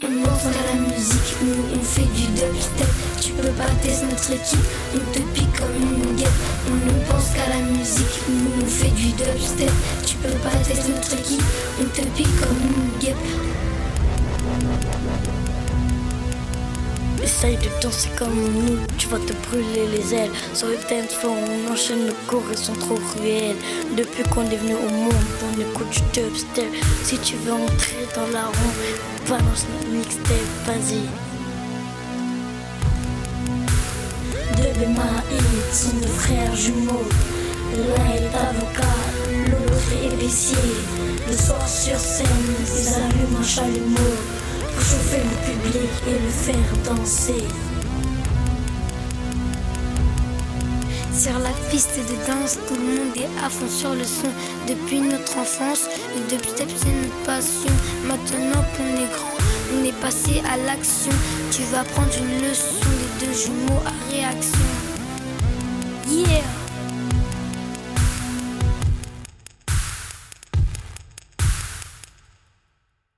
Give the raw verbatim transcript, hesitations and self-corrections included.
On pense à la musique, nous on fait du dubstep. Tu peux pas tester notre équipe, on te pique comme une guêpe. On ne pense qu'à la musique, nous on fait du dubstep. Tu peux pas tester notre équipe, on te pique comme une guêpe. Essaye de danser comme nous, tu vas te brûler les ailes. Sur le dance floor, on enchaîne nos cours, ils sont trop cruels. Depuis qu'on est venu au monde, on écoute du dubstep. Si tu veux entrer dans la ronde, balance notre mixtape, vas-y. Dub et Maïd sont deux frères jumeaux. L'un est avocat, l'autre est épicier. Le soir sur scène, ils allument un chalumeau pour chauffer le public et le faire danser. Sur la piste de danse, tout le monde est à fond sur le son. Depuis notre enfance, le dubstep c'est notre passion. Maintenant qu'on est grand, on est passé à l'action. Tu vas prendre une leçon, les deux jumeaux à réaction.